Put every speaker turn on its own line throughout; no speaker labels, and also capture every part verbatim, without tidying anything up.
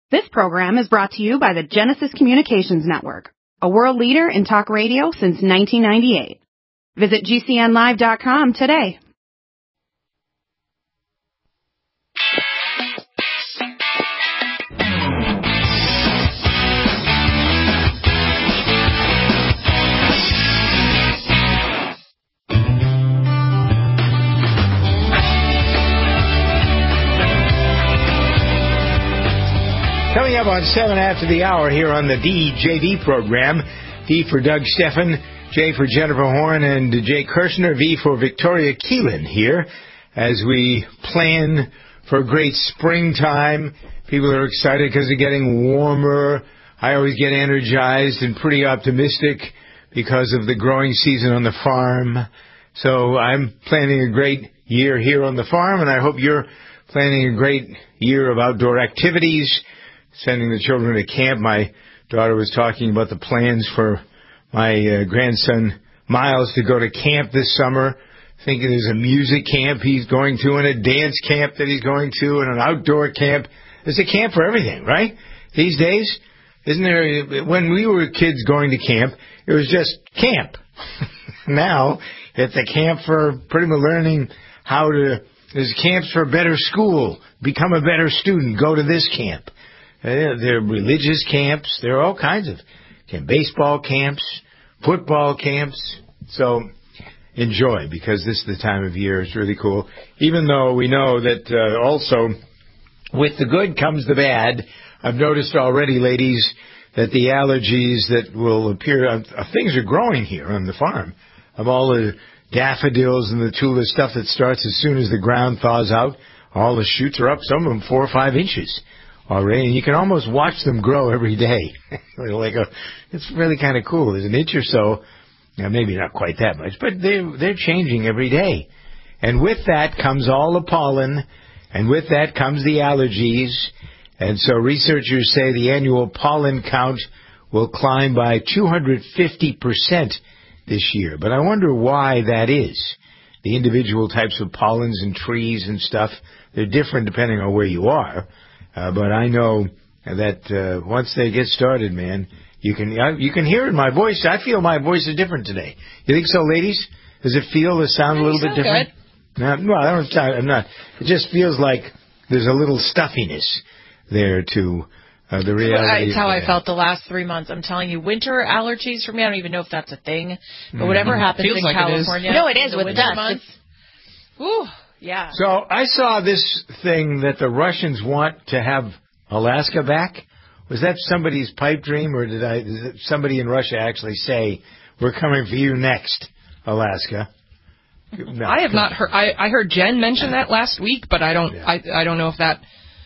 This program is brought to you by the Genesis Communications Network, a world leader in talk radio since nineteen ninety-eight. Visit G C N live dot com today.
Coming up on seven after the hour here on the D J V program, D for Doug Steffen, J for Jennifer Horn, and Jay Kirshner, V for Victoria Keelan here as we plan for a great springtime. People are excited because they're getting warmer. I always get energized and pretty optimistic because of the growing season on the farm. So I'm planning a great year here on the farm, and I hope you're planning a great year of outdoor activities. Sending the children to camp. My daughter was talking about the plans for my uh, grandson Miles to go to camp this summer. Thinking there's a music camp he's going to, and a dance camp that he's going to, and an outdoor camp. There's a camp for everything, right? These days, isn't there? When we were kids going to camp, it was just camp. Now it's a camp for pretty much learning how to. There's camps for a better school. Become a better student. Go to this camp. There are religious camps. There are all kinds of camp, baseball camps, football camps. So enjoy, because this is the time of year. It's really cool. Even though we know that uh, also with the good comes the bad. I've noticed already, ladies, that the allergies that will appear, uh, things are growing here on the farm. Of all the daffodils and the tulipa stuff that starts as soon as the ground thaws out, all the shoots are up, some of them four or five inches. Already, and you can almost watch them grow every day. like a, it's really kind of cool. There's an inch or so, now maybe not quite that much, but they're, they're changing every day. And with that comes all the pollen, and with that comes the allergies. And so researchers say the annual pollen count will climb by two hundred fifty percent this year. But I wonder why that is. The individual types of pollens and trees and stuff, they're different depending on where you are. Uh, but I know that uh, once they get started, man, you can I, you can hear it in my voice. I feel my voice is different today. You think so, ladies? Does it feel the sound a little bit different? Good. No, well, I don't. I'm not. It just feels like there's a little stuffiness there to uh, the reality.
It's how I felt the last three months. I'm telling you, winter allergies for me. I don't even know if that's a thing, but whatever mm-hmm. happens in like California,
it no, it is with dust.
Months, ooh. Yeah.
So I saw this thing that the Russians want to have Alaska back. Was that somebody's pipe dream, or did I? Did somebody in Russia actually say, "We're coming for you next, Alaska"?
No. I have not heard. I, I heard Jen mention that last week, but I don't. Yeah. I I don't know if that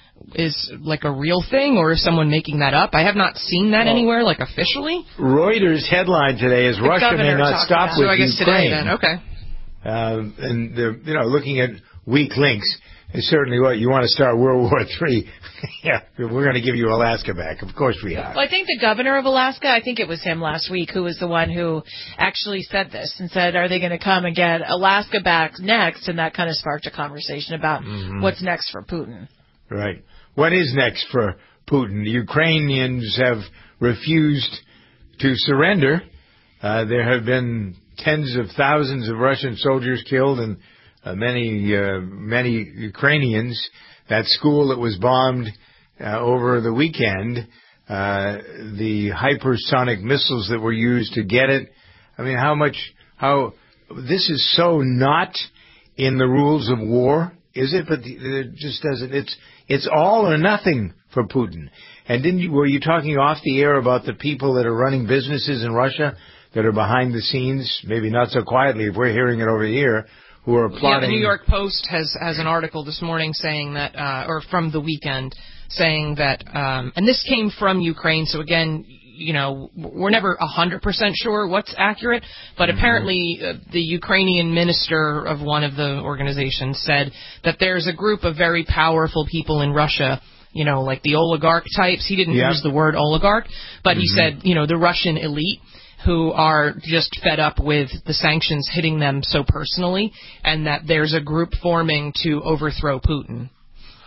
is like a real thing or is someone making that up. I have not seen that well, anywhere, like officially.
Reuters headline today is the Russia may not stop with
so I guess
Ukraine.
Today, then. Okay.
Uh, and they're, you know, looking at weak links is certainly what you want to start World War Three. Yeah, we're going to give you Alaska back. Of course we are.
Well, I think the governor of Alaska, I think it was him last week, who was the one who actually said this and said, "Are they going to come and get Alaska back next?" And that kind of sparked a conversation about mm-hmm. what's next for Putin.
Right. What is next for Putin? The Ukrainians have refused to surrender. Uh, there have been tens of thousands of Russian soldiers killed and uh, many uh, many Ukrainians. That school that was bombed uh, over the weekend, uh, the hypersonic missiles that were used to get it. I mean, how much, how, this is so not in the rules of war, is it? But it just doesn't, it's, it's all or nothing for Putin. And didn't you, were you talking off the air about the people that are running businesses in Russia that are behind the scenes, maybe not so quietly if we're hearing it over here, who are plotting?
Yeah, the New York Post has, has an article this morning saying that, uh, or from the weekend, saying that, um, and this came from Ukraine, so again, you know, we're never one hundred percent sure what's accurate, but mm-hmm. apparently uh, the Ukrainian minister of one of the organizations said that there's a group of very powerful people in Russia, you know, like the oligarch types. He didn't yeah. use the word oligarch, but mm-hmm. he said, you know, the Russian elite, who are just fed up with the sanctions hitting them so personally, and that there's a group forming to overthrow Putin.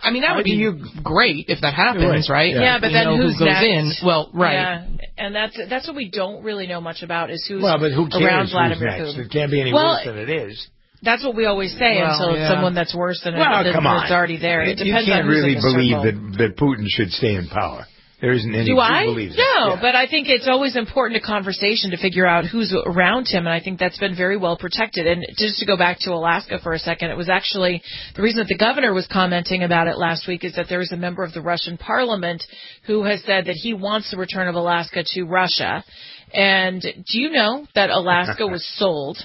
I mean, that would be you, great if that happens, right?
Yeah, yeah but
we
then
know
who's
who goes
next?
in. Well, right.
Yeah, and that's that's what we don't really know much about is who's
well, but who cares
around
who's
Vladimir
next?
Putin.
It can't be any
well,
worse than it is.
That's what we always say
well,
until
yeah.
it's someone that's worse than
well,
it,
come on.
it's already there. It
you
depends
can't
on who's
really
in the
believe
circle.
that, that Putin should stay in power. There isn't any
Do I?
believes it.
No,
yeah.
but I think it's always important to conversation to figure out who's around him, and I think that's been very well protected. And just to go back to Alaska for a second, it was actually the reason that the governor was commenting about it last week is that there was a member of the Russian parliament who has said that he wants the return of Alaska to Russia. And do you know that Alaska was sold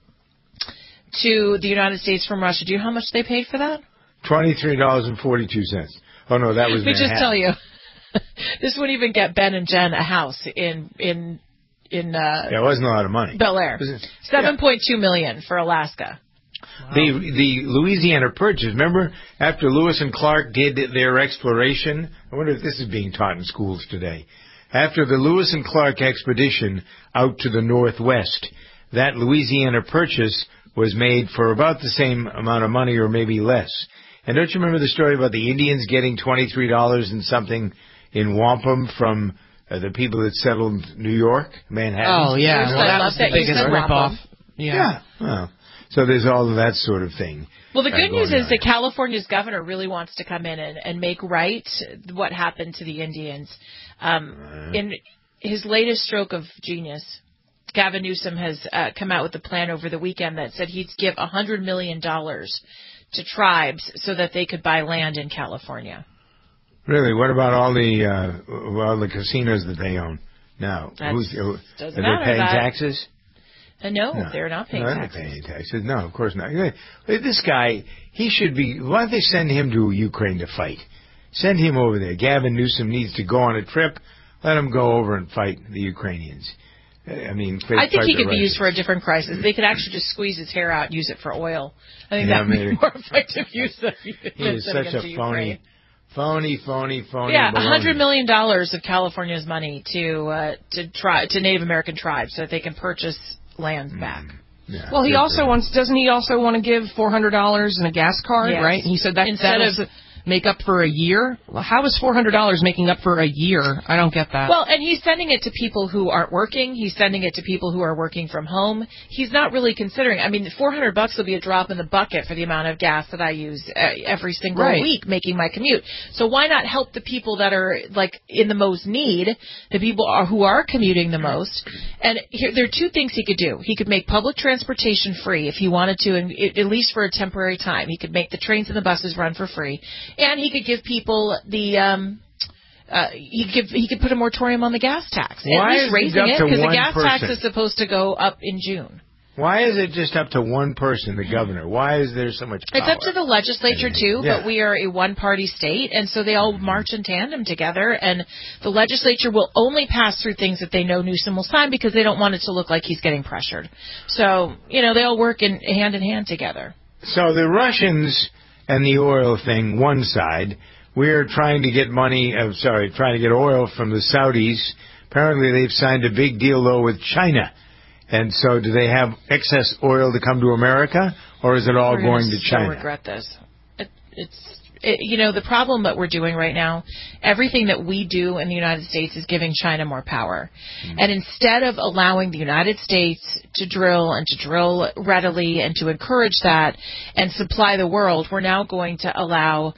to the United States from Russia? Do you know how much they paid for that?
twenty-three dollars and forty-two cents. Oh, no, that was
Let me
Manhattan.
just tell you. This wouldn't even get Ben and Jen a house in in in uh,
yeah, it wasn't a lot of money.
Bel Air. Seven point two million for Alaska.
Wow. The the Louisiana Purchase. Remember, after Lewis and Clark did their exploration, I wonder if this is being taught in schools today. After the Lewis and Clark expedition out to the northwest, that Louisiana Purchase was made for about the same amount of money, or maybe less. And don't you remember the story about the Indians getting twenty-three dollars and something in wampum from uh, the people that settled New York, Manhattan?
Oh, yeah.
Well,
well, that was the
that
biggest ripoff. Yeah.
yeah. Well, so there's all of that sort of thing.
Well, the good
uh,
news is
on.
that California's governor really wants to come in and, and make right what happened to the Indians. Um, uh, in his latest stroke of genius, Gavin Newsom has uh, come out with a plan over the weekend that said he'd give one hundred million dollars to tribes so that they could buy land in California.
Really? What about all the uh, all the casinos that they own now?
That's,
Who's, who,
doesn't
are
matter
they paying
that.
taxes?
Uh, no,
no,
they're not paying
no,
taxes.
They're not paying taxes. No, of course not. This guy, he should be. Why don't they send him to Ukraine to fight? Send him over there. Gavin Newsom needs to go on a trip. Let him go over and fight the Ukrainians. I mean,
I think he could
Russians.
be used for a different crisis. They could actually just squeeze his hair out and use it for oil. I think
yeah,
that would be
maybe.
more effective use of
He is such a phony, phony, phony, phony.
Yeah, a
baloney.
hundred million dollars of California's money to uh, to try to Native American tribes so that they can purchase land mm. back.
Yeah,
well, he also wants. Doesn't he also want to give four hundred dollars in a gas card?
Yes.
Right? He said that
instead
of.
of
make up for a year? Well, how is four hundred dollars making up for a year? I don't get that.
Well, and he's sending it to people who aren't working. He's sending it to people who are working from home. He's not really considering. I mean, four hundred bucks will be a drop in the bucket for the amount of gas that I use uh, every single
right.
week making my commute. So why not help the people that are like in the most need, the people are, who are commuting the most? And here, there are two things he could do. He could make public transportation free if he wanted to, and at least for a temporary time. He could make the trains and the buses run for free. And he could give people the um, uh, he could give, he could put a moratorium on the gas tax.
Why
At least
is
raising
it
it
up to
because the
one
gas
person?
tax is supposed to go up in June.
Why is it just up to one person, the governor? Why is there so much power?
It's up to the legislature too,
yeah.
but we are a one-party state, and so they all march in tandem together. And the legislature will only pass through things that they know Newsom will sign because they don't want it to look like he's getting pressured. So you know they all work in hand in hand together.
So the Russians and the oil thing, one side. We're trying to get money, uh, sorry, trying to get oil from the Saudis. Apparently they've signed a big deal, though, with China. And so do they have excess oil to come to America, or is it all
We're
going to China?
I regret this. It, it's, it, you know, the problem that we're doing right now, everything that we do in the United States is giving China more power. Mm-hmm. And instead of allowing the United States to drill and to drill readily and to encourage that and supply the world, we're now going to allow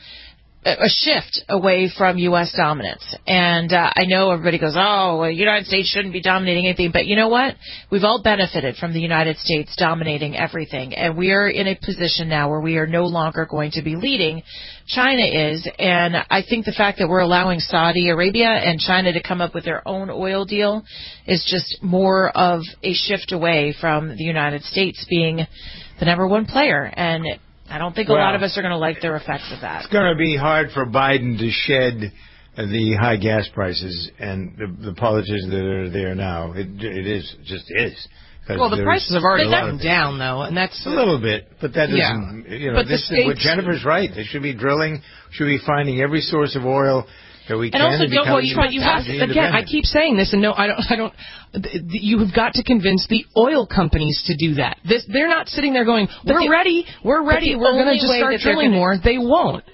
a shift away from U S dominance. And uh, I know everybody goes, oh, well, the United States shouldn't be dominating anything. But you know what? We've all benefited from the United States dominating everything. And we are in a position now where we are no longer going to be leading. China is. And I think the fact that we're allowing Saudi Arabia and China to come up with their own oil deal is just more of a shift away from the United States being the number one player. And I don't think a
well,
lot of us are going to like their effects of that.
It's going to be hard for Biden to shed the high gas prices and the, the politicians that are there now. It, it is just is.
Well, the prices have already gone down, though, and that's
a little bit. But that doesn't.
Yeah.
You know,
but
this
the
is what Jennifer's right. They should be drilling. Should be finding every source of oil that we
and
can.
Also,
and
don't, well,
you, but you have to, again. I keep saying this, and no, I don't. I don't. You have got to convince the oil companies to do that. This, they're not sitting there going, "We're
the,
ready. We're ready. We're going to just start drilling more." They won't.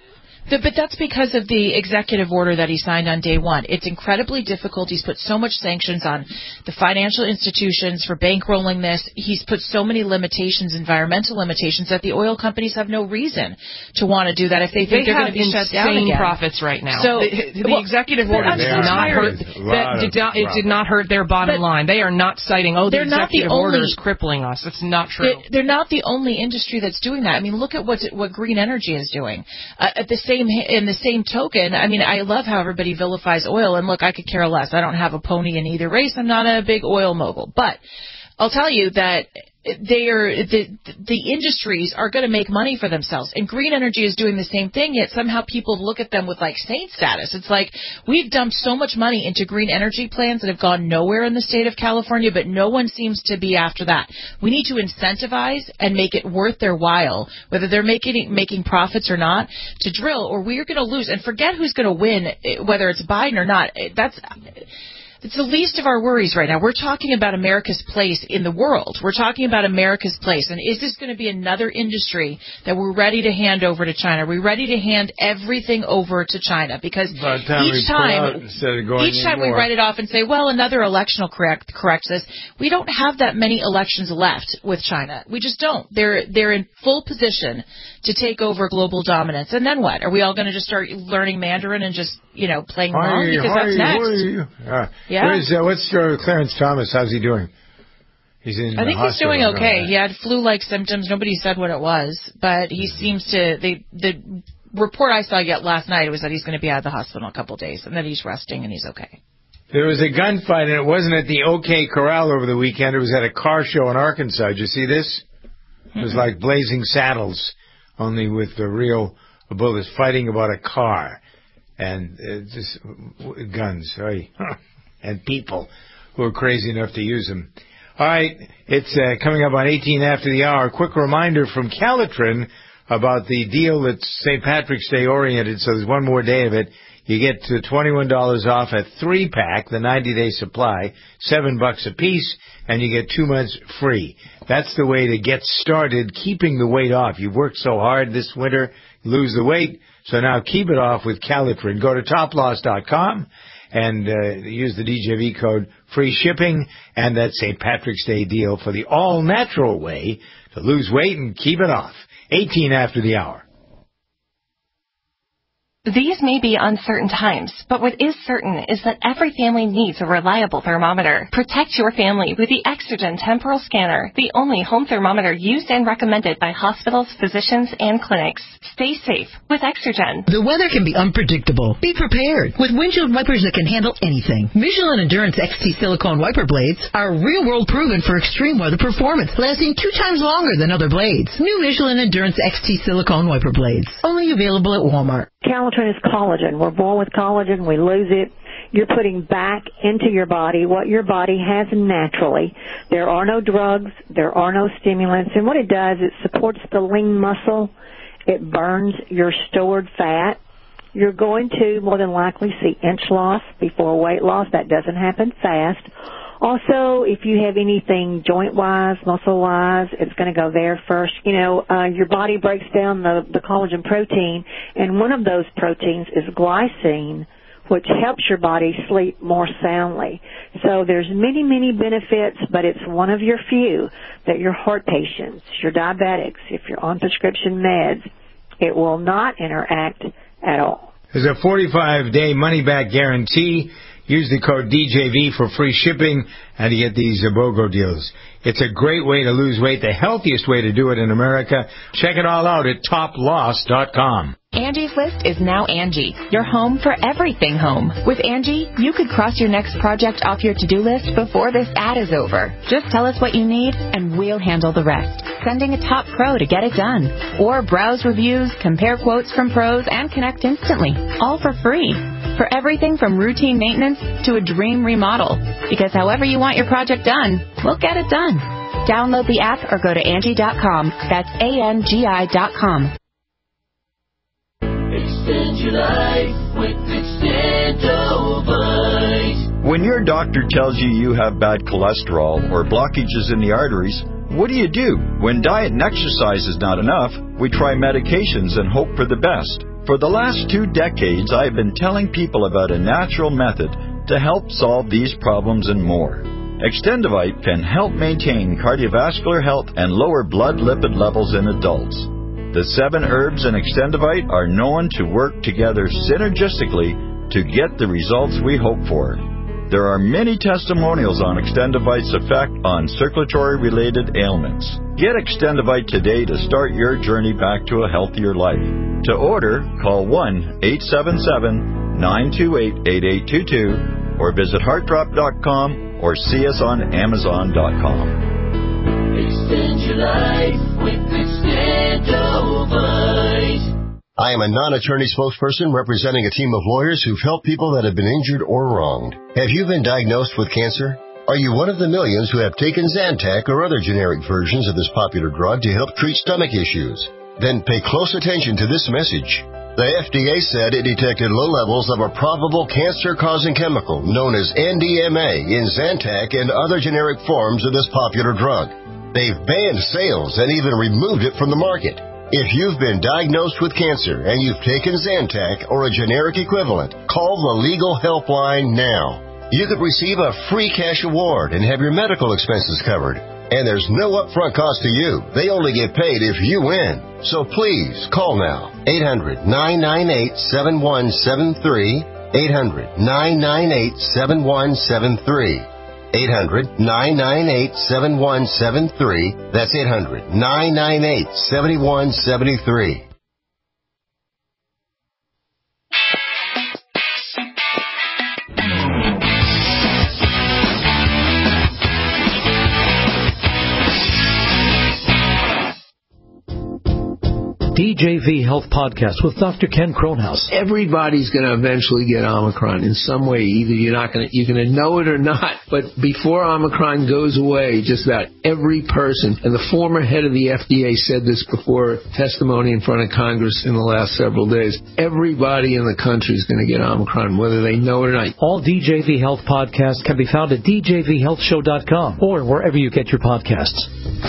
The, but that's because of the executive order that he signed on day one. It's incredibly difficult. He's put so much sanctions on the financial institutions for bankrolling this. He's put so many limitations, environmental limitations, that the oil companies have no reason to want to do that if they think
they
they're going to be shut down again.
They have insane profits right now.
So,
the, the
well,
executive order did
so
not hurt. That did not, it did not hurt their bottom
but
line. They are not citing, oh, the executive
the
order
only,
is crippling us. That's not true.
They're, they're not the only industry that's doing that. I mean, look at what what green energy is doing. Uh, at the same in the same token, I mean, I love how everybody vilifies oil, and look, I could care less. I don't have a pony in either race. I'm not a big oil mogul, but I'll tell you that they are the the industries are going to make money for themselves, and green energy is doing the same thing. Yet somehow people look at them with like saint status. It's like we've dumped so much money into green energy plans that have gone nowhere in the state of California, but no one seems to be after that. We need to incentivize and make it worth their while, whether they're making making profits or not, to drill, or we are going to lose. And forget who's going to win, whether it's Biden or not. That's It's the least of our worries right now. We're talking about America's place in the world. We're talking about America's place. And is this going to be another industry that we're ready to hand over to China? Are we ready to hand everything over to China? Because
time
each time, each time we write it off and say, well, another election will correct, correct this. We don't have that many elections left with China. We just don't. They're, they're in full position to take over global dominance. And then what? Are we all going to just start learning Mandarin and just, you know, playing along? Because that's next.
Uh,
yeah.
Where's, uh, what's uh, Clarence Thomas? How's he doing? He's in
I think
the
he's doing
hospital,
okay.
right?
He had flu-like symptoms. Nobody said what it was, but he seems to. They, the report I saw yet last night was that he's going to be out of the hospital in a couple of days, and that he's resting and he's okay.
There was a gunfight, and it wasn't at the OK Corral over the weekend. It was at a car show in Arkansas. Did you see this? It was like Blazing Saddles, only with the real bullets fighting about a car. And uh, just guns, right? And people who are crazy enough to use them. All right, it's uh, coming up on eighteen after the hour. Quick reminder from Calitrin about the deal that's Saint Patrick's Day oriented, so there's one more day of it. You get to twenty-one dollars off a three-pack, the ninety-day supply, seven bucks a piece, and you get two months free. That's the way to get started keeping the weight off. You've worked so hard this winter, lose the weight, so now keep it off with Calitrin. Go to top loss dot com and uh, use the D J V code, free shipping, and that Saint Patrick's Day deal for the all-natural way to lose weight and keep it off. eighteen after the hour.
These may be uncertain times, but what is certain is that every family needs a reliable thermometer. Protect your family with the Exergen Temporal Scanner, the only home thermometer used and recommended by hospitals, physicians, and clinics. Stay safe with Exergen.
The weather can be unpredictable. Be prepared with windshield wipers that can handle anything. Michelin Endurance X T silicone wiper blades are real-world proven for extreme weather performance, lasting two times longer than other blades. New Michelin Endurance X T silicone wiper blades, only available at Walmart.
Calitrin is collagen. We're born with collagen. We lose it. You're putting back into your body what your body has naturally. There are no drugs. There are no stimulants. And what it does, it supports the lean muscle. It burns your stored fat. You're going to more than likely see inch loss before weight loss. That doesn't happen fast. Also, if you have anything joint-wise, muscle-wise, it's going to go there first. You know, uh, your body breaks down the, the collagen protein, and one of those proteins is glycine, which helps your body sleep more soundly. So there's many, many benefits, but it's one of your few that your heart patients, your diabetics, if you're on prescription meds, it will not interact at all.
There's a forty-five day money-back guarantee. Use the code D J V for free shipping and you get these uh, BOGO deals. It's a great way to lose weight, the healthiest way to do it in America. Check it all out at top loss dot com.
Angie's List is now Angie, your home for everything home. With Angie, you could cross your next project off your to-do list before this ad is over. Just tell us what you need, and we'll handle the rest. Sending a top pro to get it done. Or browse reviews, compare quotes from pros, and connect instantly. All for free. For everything from routine maintenance to a dream remodel. Because however you want your project done, we'll get it done. Download the app or go to Angie dot com. That's A N G I dot com.
Extend your life with Extendovite.
When your doctor tells you you have bad cholesterol or blockages in the arteries, what do you do? When diet and exercise is not enough, we try medications and hope for the best. For the last two decades, I have been telling people about a natural method to help solve these problems and more. Extendivite can help maintain cardiovascular health and lower blood lipid levels in adults. The seven herbs in Extendivite are known to work together synergistically to get the results we hope for. There are many testimonials on Extendivite's effect on circulatory-related ailments. Get Extendivite today to start your journey back to a healthier life. To order, call one eight seven seven, nine two eight, eight eight two two or visit heart drop dot com or see us on amazon dot com.
Extend your life with Extendivite.
I am a non-attorney spokesperson representing a team of lawyers who've helped people that have been injured or wronged. Have you been diagnosed with cancer? Are you one of the millions who have taken Zantac or other generic versions of this popular drug to help treat stomach issues? Then pay close attention to this message. The F D A said it detected low levels of a probable cancer-causing chemical known as N D M A in Zantac and other generic forms of this popular drug. They've banned sales and even removed it from the market. If you've been diagnosed with cancer and you've taken Zantac or a generic equivalent, call the legal helpline now. You could receive a free cash award and have your medical expenses covered. And there's no upfront cost to you. They only get paid if you win. So please, call now. eight hundred, nine nine eight, seven one seven three. eight hundred, nine nine eight, seven one seven three. eight hundred, nine nine eight, seven one seven three. That's eight hundred, nine nine eight, seven one seven three.
D J V Health Podcast with Doctor Ken Kronhaus.
Everybody's going to eventually get Omicron in some way. Either you're not going to, you're going to know it or not. But before Omicron goes away, just about every person, and the former head of the F D A said this before testimony in front of Congress in the last several days, everybody in the country is going to get Omicron, whether they know it or not.
All D J V Health podcasts can be found at d j v health show dot com or wherever you get your podcasts.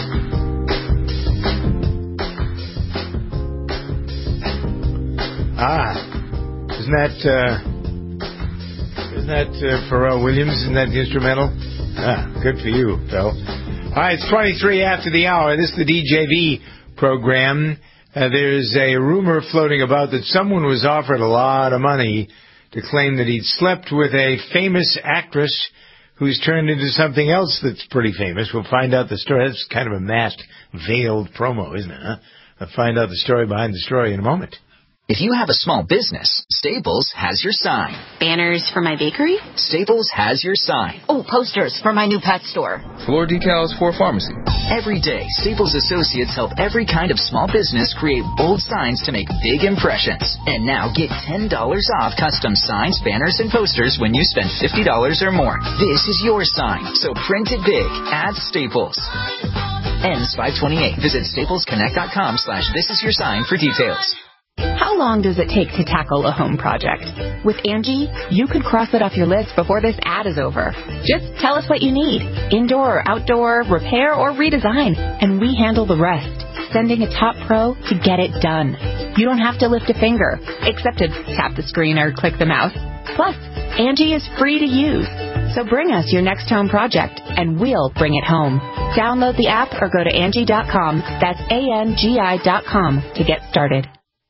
Ah, isn't that, uh, isn't that uh, Pharrell Williams? Isn't that the instrumental? Ah, good for you, Phil. All right, it's twenty-three after the hour. This is the D J V program. Uh, there's a rumor floating about that someone was offered a lot of money to claim that he'd slept with a famous actress who's turned into something else that's pretty famous. We'll find out the story. That's kind of a masked, veiled promo, isn't it? Huh? We'll find out the story behind the story in a moment.
If you have a small business, Staples has your sign.
Banners for my bakery?
Staples has your sign.
Oh, posters for my new pet store.
Floor decals for a pharmacy.
Every day, Staples associates help every kind of small business create bold signs to make big impressions. And now get ten dollars off custom signs, banners, and posters when you spend fifty dollars or more. This is your sign, so print it big at Staples. Ends five twenty-eight. Visit staples connect dot com slash this is your sign for details.
How long does it take to tackle a home project? With Angie, you could cross it off your list before this ad is over. Just tell us what you need, indoor or outdoor, repair or redesign, and we handle the rest, sending a top pro to get it done. You don't have to lift a finger, except to tap the screen or click the mouse. Plus, Angie is free to use. So bring us your next home project, and we'll bring it home. Download the app or go to Angie dot com. That's A N G I dot com to get started.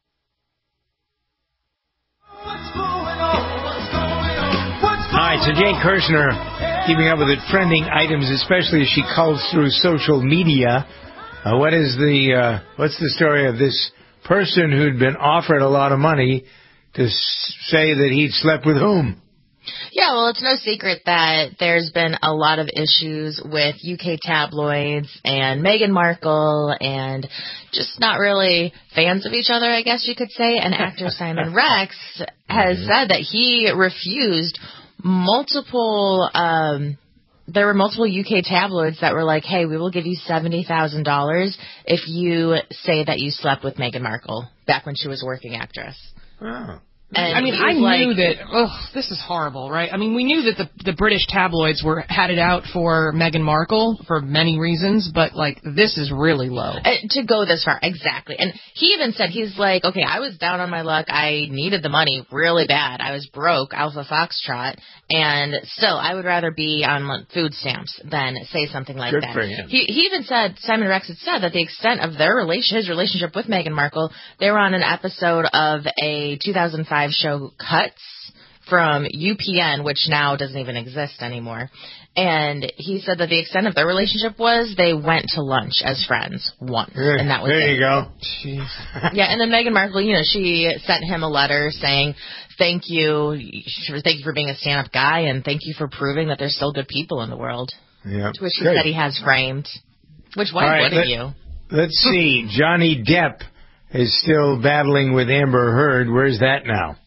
All right, so Jane Kirshner keeping up with the trending items, especially as she culls through social media. Uh, what is the uh, what's the story of this person who'd been offered a lot of money to s- say that he'd slept with whom?
Yeah, well, it's no secret that there's been a lot of issues with U K tabloids and Meghan Markle and just not really fans of each other, I guess you could say. And actor Simon Rex has said that he refused multiple, um, there were multiple U K tabloids that were like, hey, we will give you seventy thousand dollars if you say that you slept with Meghan Markle back when she was a working actress.
Oh.
And
I mean, I
like,
knew that. Oh, this is horrible, right? I mean, we knew that the the British tabloids were had it out for Meghan Markle for many reasons, but like this is really low
uh, to go this far. Exactly. And he even said he's like, okay, I was down on my luck. I needed the money really bad. I was broke, Alpha Foxtrot, and still, I would rather be on food stamps than say something like
Good
that.
for him.
He, he even said Simon Rex had said that the extent of their relation, his relationship with Meghan Markle, they were on an episode of a two thousand five show Cuts from U P N, which now doesn't even exist anymore. And he said that the extent of their relationship was they went to lunch as friends once,
Good.
and that was
there
it.
you go.
Jeez.
Yeah, and then Meghan Markle, you know, she sent him a letter saying thank you, thank you for being a stand-up guy, and thank you for proving that there's still good people in the world.
Yeah.
To which he
Good.
said he has framed. Which why
All right,
wouldn't
let,
you?
Let's see. Johnny Depp is still battling with Amber Heard. Where's that now?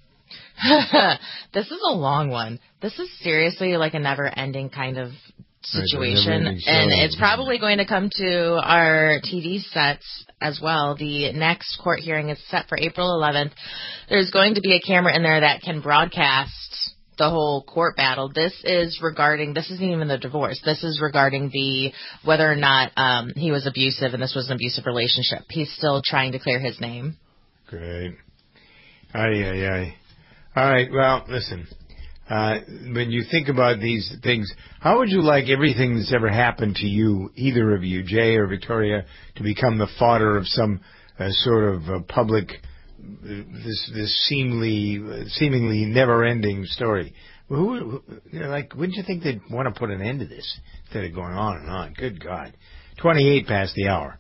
This is a long one. This is seriously like a never-ending kind of situation,
Right,
and it's probably going to come to our T V sets as well. The next court hearing is set for April eleventh. There's going to be a camera in there that can broadcast the whole court battle. This is regarding, this isn't even the divorce. This is regarding the, whether or not um, he was abusive and this was an abusive relationship. He's still trying to clear his name.
Great. Aye, aye, aye. All right, well, listen, uh, when you think about these things, how would you like everything that's ever happened to you, either of you, Jay or Victoria, to become the fodder of some uh, sort of uh, public, uh, this this seemingly, uh, seemingly never-ending story? Who, who, you know, like, wouldn't you think they'd want to put an end to this instead of going on and on? Good God. twenty-eight past the hour.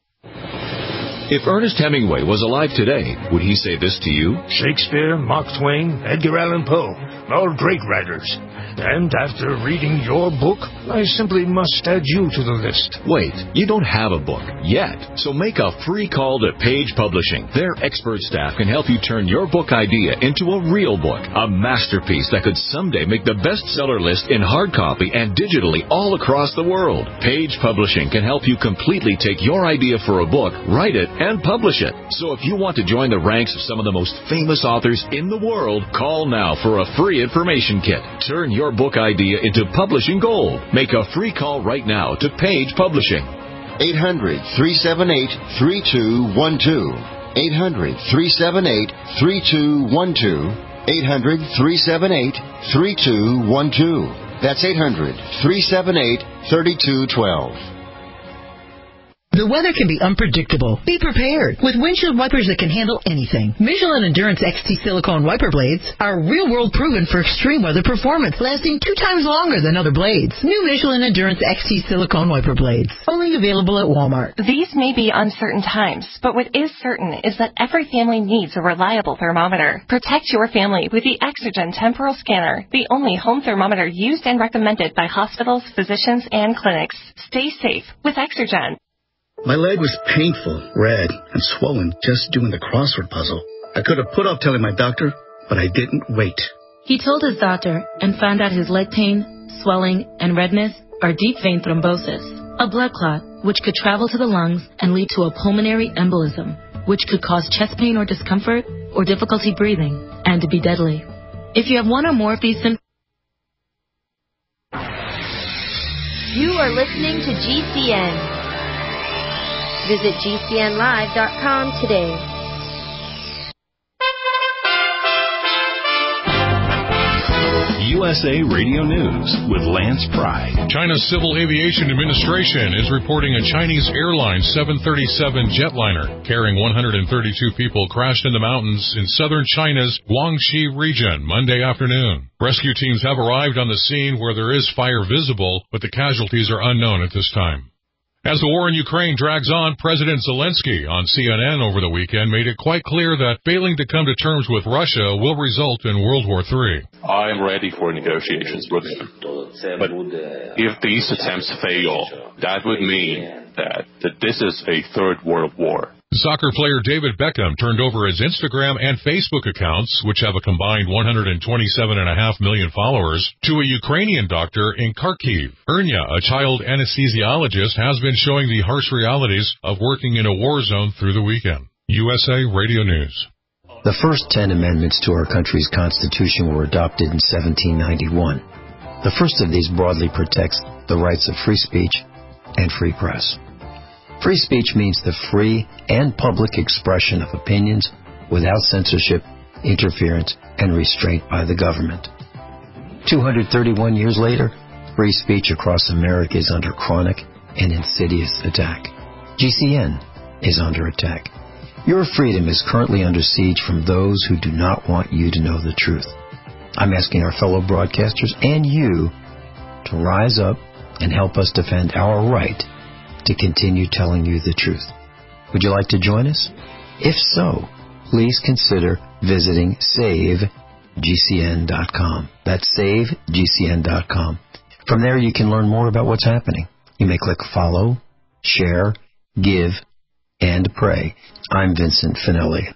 If Ernest Hemingway was alive today, would he say this to you?
Shakespeare, Mark Twain, Edgar Allan Poe, all great writers. And after reading your book, I simply must add you to the list.
Wait, you don't have a book yet. So make a free call to Page Publishing. Their expert staff can help you turn your book idea into a real book, a masterpiece that could someday make the bestseller list in hard copy and digitally all across the world. Page Publishing can help you completely take your idea for a book, write it, and publish it. So if you want to join the ranks of some of the most famous authors in the world, call now for a free information kit. Turn your book idea into publishing gold. Make a free call right now to Page Publishing.
eight hundred, three seven eight, three two one two. eight hundred, three seven eight, three two one two. eight hundred, three seven eight, three two one two. That's eight hundred, three seven eight, three two one two.
The weather can be unpredictable. Be prepared with windshield wipers that can handle anything. Michelin Endurance X T silicone wiper blades are real-world proven for extreme weather performance, lasting two times longer than other blades. New Michelin Endurance X T silicone wiper blades, only available at Walmart.
These may be uncertain times, but what is certain is that every family needs a reliable thermometer. Protect your family with the Exergen Temporal Scanner, the only home thermometer used and recommended by hospitals, physicians, and clinics. Stay safe with Exergen.
My leg was painful, red, and swollen just doing the crossword puzzle. I could have put off telling my doctor, but I didn't wait.
He told his doctor and found out his leg pain, swelling, and redness are deep vein thrombosis, a blood clot which could travel to the lungs and lead to a pulmonary embolism, which could cause chest pain or discomfort or difficulty breathing and to be deadly. If you have one or more of these symptoms,
you are listening to G C N. Visit G C N live dot com today.
U S A Radio News with Lance Pry.
China's Civil Aviation Administration is reporting a Chinese Airlines seven thirty-seven jetliner carrying one hundred thirty-two people crashed in the mountains in southern China's Guangxi region Monday afternoon. Rescue teams have arrived on the scene where there is fire visible, but the casualties are unknown at this time. As the war in Ukraine drags on, President Zelensky on C N N over the weekend made it quite clear that failing to come to terms with Russia will result in World War Three.
I am ready for negotiations with him. But if these attempts fail, that would mean that, that this is a third world war.
Soccer player David Beckham turned over his Instagram and Facebook accounts, which have a combined one hundred twenty-seven point five million followers, to a Ukrainian doctor in Kharkiv. Ernya, a child anesthesiologist, has been showing the harsh realities of working in a war zone through the weekend. U S A Radio News.
The first ten amendments to our country's Constitution were adopted in seventeen ninety-one. The first of these broadly protects the rights of free speech and free press. Free speech means the free and public expression of opinions without censorship, interference, and restraint by the government. two hundred thirty-one years later, free speech across America is under chronic and insidious attack. G C N is under attack. Your freedom is currently under siege from those who do not want you to know the truth. I'm asking our fellow broadcasters and you to rise up and help us defend our right to continue telling you the truth. Would you like to join us? If so, please consider visiting save G C N dot com. That's save G C N dot com. From there, you can learn more about what's happening. You may click follow, share, give, and pray. I'm Vincent Finelli.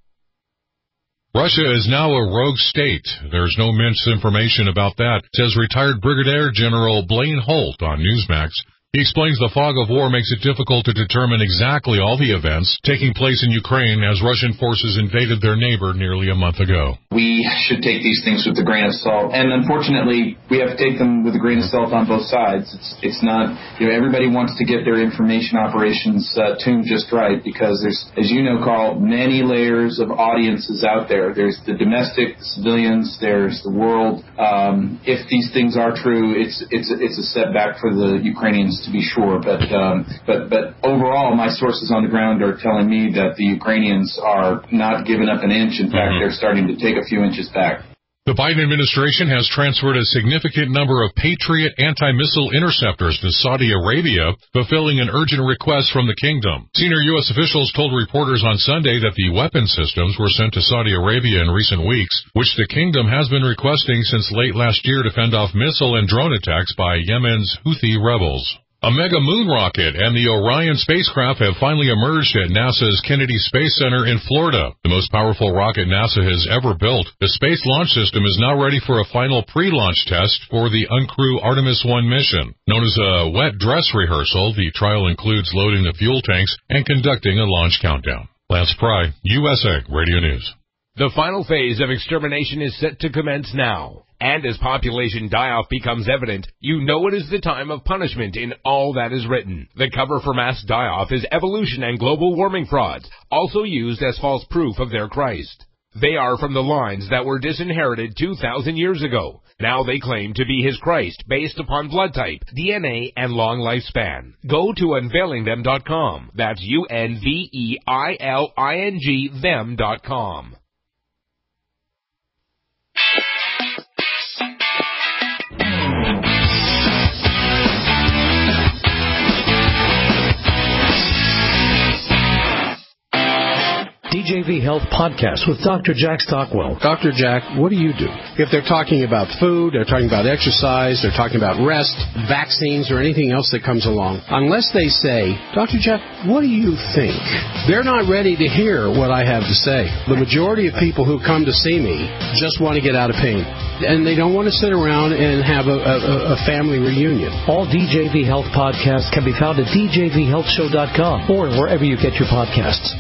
Russia is now a rogue state. There's no misinformation about that, says retired Brigadier General Blaine Holt on Newsmax. He explains the fog of war makes it difficult to determine exactly all the events taking place in Ukraine as Russian forces invaded their neighbor nearly a month ago.
We should take these things with a grain of salt, and unfortunately, we have to take them with a grain of salt on both sides. It's it's not, you know, everybody wants to get their information operations uh, tuned just right because there's, as you know, Carl, many layers of audiences out there. There's the domestic, the civilians, there's the world. Um, if these things are true, it's it's it's a setback for the Ukrainians, to be sure, but um, but but overall, my sources on the ground are telling me that the Ukrainians are not giving up an inch. In fact, mm-hmm. they're starting to take a few inches back.
The Biden administration has transferred a significant number of Patriot anti-missile interceptors to Saudi Arabia, fulfilling an urgent request from the kingdom. Senior U S officials told reporters on Sunday that the weapon systems were sent to Saudi Arabia in recent weeks, which the kingdom has been requesting since late last year to fend off missile and drone attacks by Yemen's Houthi rebels. A mega moon rocket and the Orion spacecraft have finally emerged at NASA's Kennedy Space Center in Florida, the most powerful rocket NASA has ever built. The Space Launch System is now ready for a final pre-launch test for the uncrewed Artemis one mission. Known as a wet dress rehearsal, the trial includes loading the fuel tanks and conducting a launch countdown. Lance Pry, U S A Radio News.
The final phase of extermination is set to commence now. And as population die-off becomes evident, you know it is the time of punishment in all that is written. The cover for mass die-off is evolution and global warming frauds, also used as false proof of their Christ. They are from the lines that were disinherited two thousand years ago. Now they claim to be his Christ based upon blood type, D N A, and long lifespan. Go to unveiling them dot com. That's U N V E I L I N G them dot com.
D J V Health Podcast with Doctor Jack Stockwell.
Doctor Jack, what do you do? If they're talking about food, they're talking about exercise, they're talking about rest, vaccines, or anything else that comes along, unless they say, Doctor Jack, what do you think? They're not ready to hear what I have to say. The majority of people who come to see me just want to get out of pain, and they don't want to sit around and have a, a, a family reunion.
All D J V Health podcasts can be found at D J V health show dot com or wherever you get your podcasts.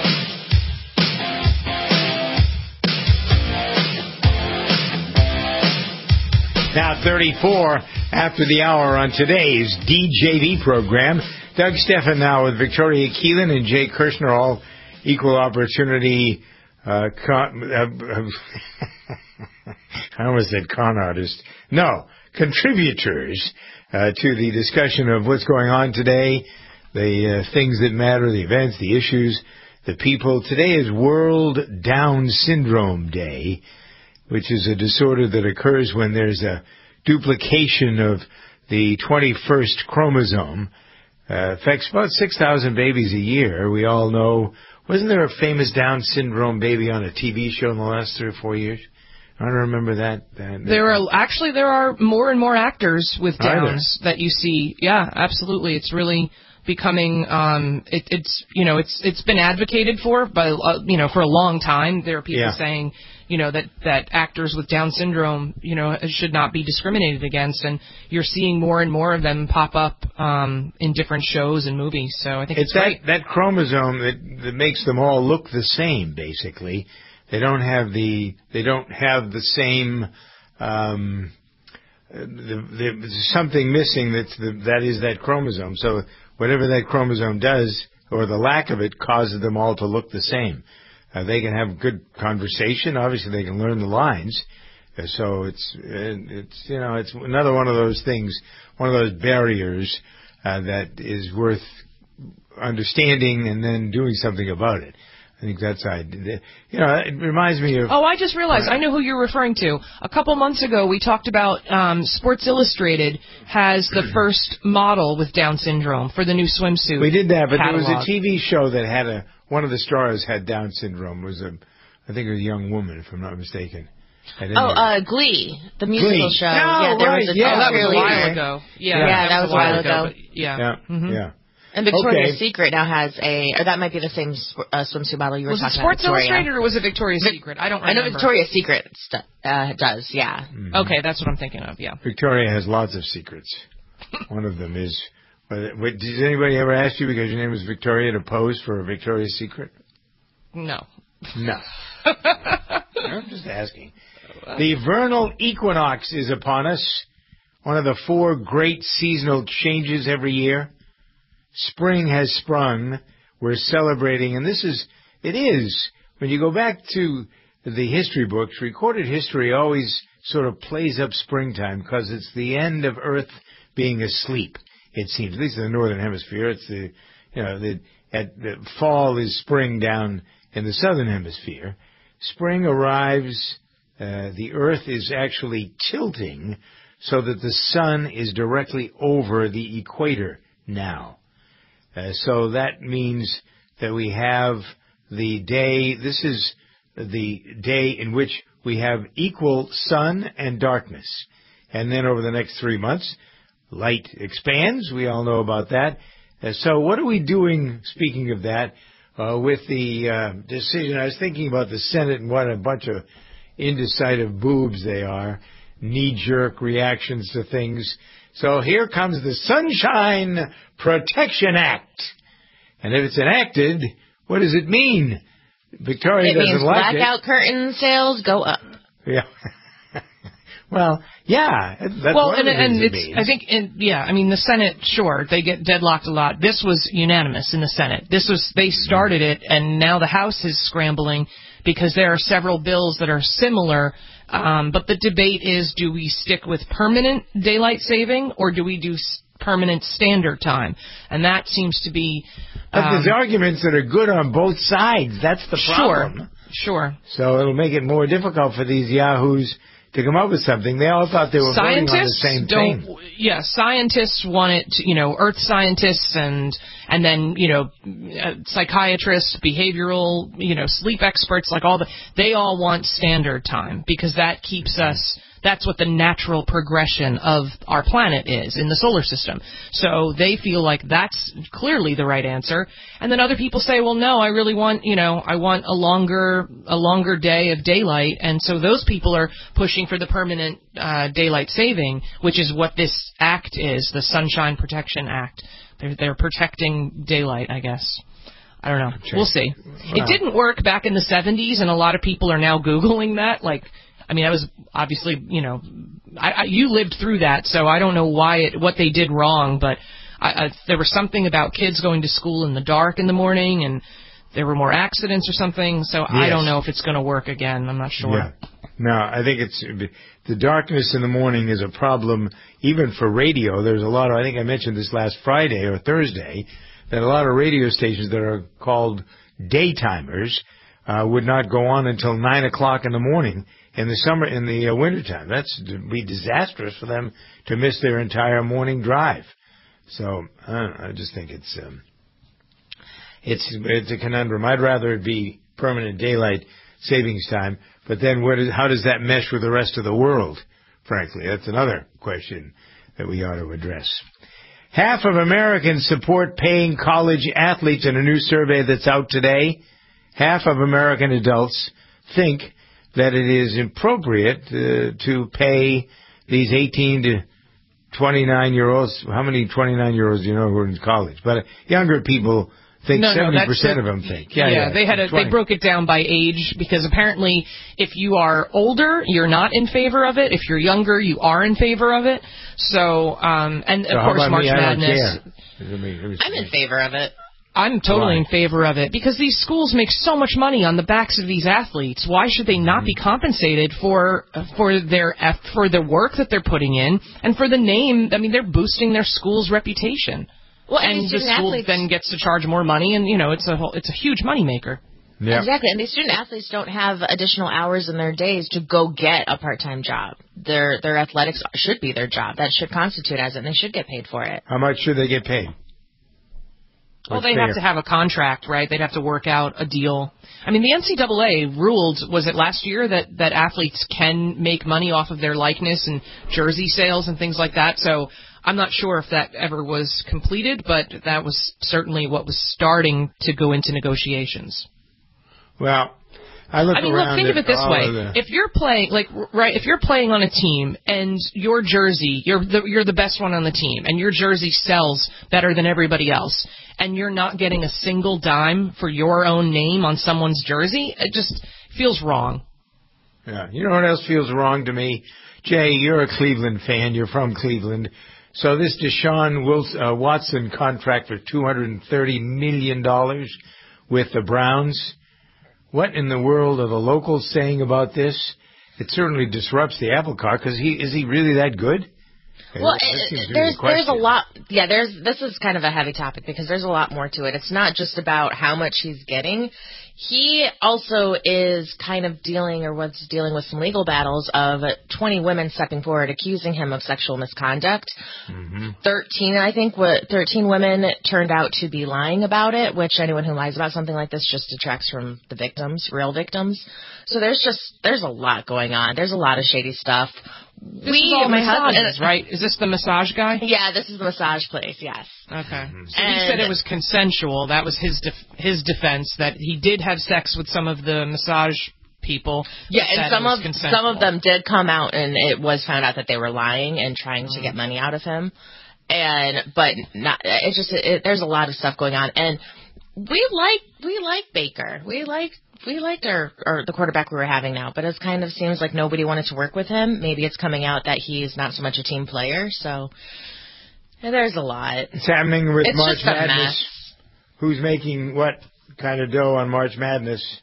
Now thirty-four after the hour on today's D J V program. Doug Stephan now with Victoria Keelan and Jay Kirshner, all equal opportunity uh, con- uh, I almost said con artists. No, contributors uh, to the discussion of what's going on today, the uh, things that matter, the events, the issues, the people. Today is World Down Syndrome Day, which is a disorder that occurs when there's a duplication of the twenty-first chromosome. Uh, affects about six thousand babies a year. We all know, wasn't there a famous Down syndrome baby on a T V show in the last three or four years? I don't remember that. that
there are actually there are more and more actors with Downs that you see. Yeah, absolutely. It's really becoming um it, it's you know it's it's been advocated for by uh, you know for a long time. There are people yeah. saying you know that that actors with Down syndrome you know should not be discriminated against, and you're seeing more and more of them pop up um in different shows and movies. So I think it's,
it's
great.
that that chromosome that that makes them all look the same, basically. They don't have the they don't have the same. Um, the, the, there's something missing. That's the, that is that chromosome. So whatever that chromosome does, or the lack of it, causes them all to look the same. Uh, they can have good conversation. Obviously, they can learn the lines. Uh, so it's it's you know it's another one of those things, one of those barriers uh, that is worth understanding and then doing something about it. I think that's I. You know, it reminds me of.
Oh, I just realized I know who you're referring to. A couple months ago, we talked about um, Sports Illustrated has the first model with Down syndrome for the new swimsuit.
We did that, but
catalog.
there was a T V show that had a one of the stars had Down syndrome. It was a, I think it was a young woman, if I'm not mistaken.
Oh, uh, Glee, the musical
Glee.
show.
No,
yeah, there
right.
was a
Yeah,
oh, that was a
cheerleader.
while ago. Yeah,
yeah,
that,
that was a while ago.
ago yeah.
Yeah.
Mm-hmm.
yeah.
And Victoria's
Okay.
Secret now has a, or that might be the same sp- uh, swimsuit model you were
Was it
talking
Sports
about, Victoria.
Illustrated or was it Victoria's
Vic-
Secret? I don't
I
remember.
know Victoria's Secret st- uh, does, yeah.
Mm-hmm.
Okay, that's what I'm thinking of, yeah.
Victoria has lots of secrets. One of them is, but, wait, did anybody ever ask you because your name was Victoria to pose for a Victoria's Secret?
No.
No. I'm just asking. The vernal equinox is upon us, one of the four great seasonal changes every year. Spring has sprung. We're celebrating, and this is, it is, when you go back to the history books, recorded history always sort of plays up springtime because it's the end of Earth being asleep, it seems, at least in the northern hemisphere. It's the, you know, the, at the fall is spring down in the southern hemisphere. Spring arrives, uh, the Earth is actually tilting so that the sun is directly over the equator now. Uh, so that means that we have the day, this is the day in which we have equal sun and darkness. And then over the next three months, light expands. We all know about that. Uh, so what are we doing, speaking of that, uh, with the uh, decision? I was thinking about the Senate and what a bunch of indecisive boobs they are, knee-jerk reactions to things. So here comes the Sunshine Protection Act. And if it's enacted, what does it mean? Victoria
it
doesn't
means
like
blackout
it.
curtain sales go up.
Yeah. Well, yeah. That's
well,
one
and,
of the things
and
it
it's,
means.
I think, in, yeah, I mean, the Senate, sure, they get deadlocked a lot. This was unanimous in the Senate. This was, they started it, and now the House is scrambling because there are several bills that are similar. Um, but the debate is, do we stick with permanent daylight saving or do we do s- permanent standard time? And that seems to be...
But
Um,
there's arguments that are good on both sides. That's the problem.
Sure, sure.
So it'll make it more difficult for these yahoos to come up with something. They all thought they were voting on the same
don't,
thing.
Yeah, scientists want it, to, you know, earth scientists and and then, you know, uh, psychiatrists, behavioral, you know, sleep experts, like all the, they all want standard time because that keeps us, that's what the natural progression of our planet is in the solar system. So they feel like that's clearly the right answer. And then other people say, well, no, I really want, you know, I want a longer, a longer day of daylight. And so those people are pushing for the permanent uh, daylight saving, which is what this act is, the Sunshine Protection Act. They're, they're protecting daylight, I guess. I don't know. We'll see. It didn't work back in the seventies, and a lot of people are now Googling that, like, I mean, I was obviously, you know, I, I, you lived through that, so I don't know why it, what they did wrong, but I, I, there was something about kids going to school in the dark in the morning, and there were more accidents or something, so yes. I don't know if it's going to work again. I'm not sure.
Yeah. No, I think it's, the darkness in the morning is a problem even for radio. There's a lot of, I think I mentioned this last Friday or Thursday, that a lot of radio stations that are called daytimers uh, would not go on until nine o'clock in the morning. In the summer, in the uh, wintertime, that's would be disastrous for them to miss their entire morning drive. So I, don't know, I just think it's um, it's it's a conundrum. I'd rather it be permanent daylight savings time, but then where does, how does that mesh with the rest of the world? Frankly, that's another question that we ought to address. Half of Americans support paying college athletes in a new survey that's out today. Half of American adults think that it is appropriate uh, to pay these eighteen to twenty-nine-year-olds. How many twenty-nine-year-olds do you know who are in college? But younger people think
no,
seventy
no,
percent
the,
of them think. Yeah,
yeah,
yeah
they had a, they broke it down by age because apparently if you are older, you're not in favor of it. If you're younger, you are in favor of it. So, um, and
so
of course, March
me?
Madness.
I'm in favor of it.
I'm totally
Why?
in favor of it because these schools make so much money on the backs of these athletes. Why should they not be compensated for for their for the work that they're putting in and for the name? I mean, they're boosting their school's reputation.
Well,
and,
and
the school
athletes,
then gets to charge more money, and you know, it's a whole, it's a huge moneymaker.
Yep.
Exactly, and these student athletes don't have additional hours in their days to go get a part-time job. Their their athletics should be their job. That should constitute as it, and they should get paid for it.
How much should they get paid?
Well,
What's
they
fair?
have to have a contract, right? They'd have to work out a deal. I mean, the N C double A ruled, was it last year, that, that athletes can make money off of their likeness and jersey sales and things like that. So I'm not sure if that ever was completed, but that was certainly what was starting to go into negotiations.
Well, I look
I mean,
around
look, think of it this
all
way.
of the-
If you're playing, like, right, if you're playing on a team and your jersey, you're the, you're the best one on the team, and your jersey sells better than everybody else, and you're not getting a single dime for your own name on someone's jersey, it just feels wrong.
Yeah. You know what else feels wrong to me? Jay, you're a Cleveland fan. You're from Cleveland. So this Deshaun Wilson, uh, Watson contract for two hundred thirty million dollars with the Browns. What in the world are the locals saying about this? It certainly disrupts the apple cart because he is he really that good?
Well,
That
it,
seems to be
there's
the question.
there's a lot. Yeah, there's this is kind of a heavy topic because there's a lot more to it. It's not just about how much he's getting. He also is kind of dealing or was dealing with some legal battles of twenty women stepping forward accusing him of sexual misconduct.
Mm-hmm.
thirteen, I think, what thirteen women turned out to be lying about it, which anyone who lies about something like this just detracts from the victims, real victims. So there's just there's a lot going on. There's a lot of shady stuff.
This
we,
is all
my
massages,
husband,
right? Is this the massage guy?
Yeah, this is the massage place, yes.
Okay.
Mm-hmm.
So he said it was consensual. That was his def- his defense, that he did have sex with some of the massage people.
Yeah, and
that
some
it was
of
consensual.
some of them did come out, and it was found out that they were lying and trying to get money out of him. And but not, it's just it, there's a lot of stuff going on, and we like we like Baker. We like we liked our or the quarterback we were having now, but it kind of seems like nobody wanted to work with him. Maybe it's coming out that he's not so much a team player. So yeah, there's a lot.
It's happening with
It's
March
just a
Madness.
mess.
Who's making what kind of dough on March Madness?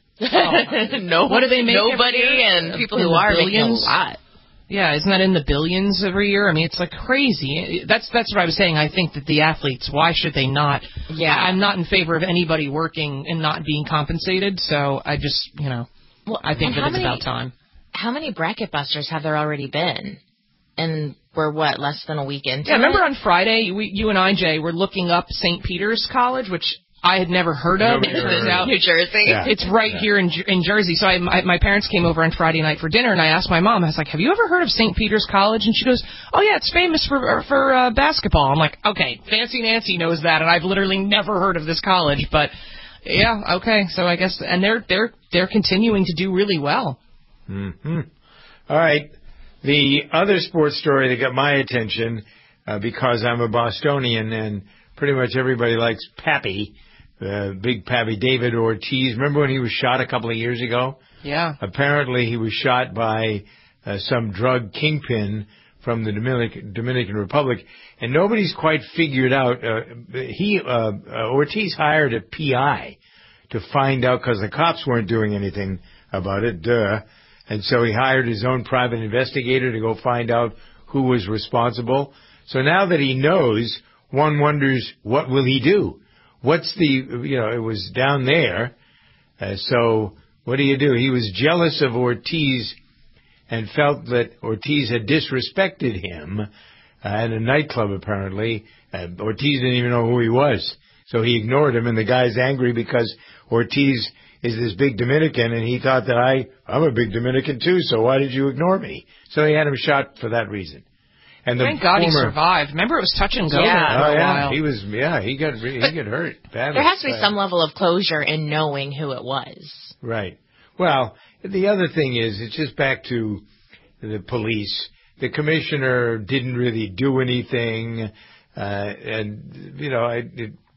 no,
What do they make
Nobody,
every year?
and people
In
who
the
are making a
billions?
lot.
Yeah, isn't that in the billions every year? I mean, it's like crazy. That's that's what I was saying. I think that the athletes, why should they not?
Yeah.
I'm not in favor of anybody working and not being compensated. So I just, you know,
Well,
I think
and
that
how
it's
many-
about time.
How many bracket busters have there already been? And we're, what, less than a week into
Yeah, remember
it?
on Friday, we, you and I, Jay, were looking up Saint Peter's College, which I had never heard of.
Nobody
It
ever
turns
heard of
out
New Jersey.
Yeah.
it's right
Yeah.
here in Jer- in Jersey. So I, my, my parents came over on Friday night for dinner, and I asked my mom, I was like, have you ever heard of Saint Peter's College? And she goes, oh, yeah, it's famous for for uh, basketball. I'm like, okay, Fancy Nancy knows that, and I've literally never heard of this college. But, yeah, okay, so I guess, and they're they're they're continuing to do really well.
Mm-hmm. All right. The other sports story that got my attention, uh, because I'm a Bostonian and pretty much everybody likes Pappy, uh, big Pappy, David Ortiz. Remember when he was shot a couple of years ago?
Yeah.
Apparently he was shot by uh, some drug kingpin from the Dominican, Dominican Republic, and nobody's quite figured out. Uh, he uh, uh, Ortiz hired a P I to find out, because the cops weren't doing anything about it, duh. And so he hired his own private investigator to go find out who was responsible. So now that he knows, one wonders, what will he do? What's the, you know, it was down there. Uh, so what do you do? He was jealous of Ortiz and felt that Ortiz had disrespected him uh, at a nightclub, apparently. Uh, Ortiz didn't even know who he was. So he ignored him, and the guy's angry because Ortiz is this big Dominican, and he thought that I, I'm a big Dominican too, so why did you ignore me? So he had him shot for that reason. And the
Thank God he
former-
survived. Remember, it was touch and go
Yeah.
there for
Oh
a
yeah,
while.
he was. Yeah, he got he got hurt badly.
There has to be
Right.
some level of closure in knowing who it was.
Right. Well, the other thing is, it's just back to the police. The commissioner didn't really do anything, uh, and you know, I, it,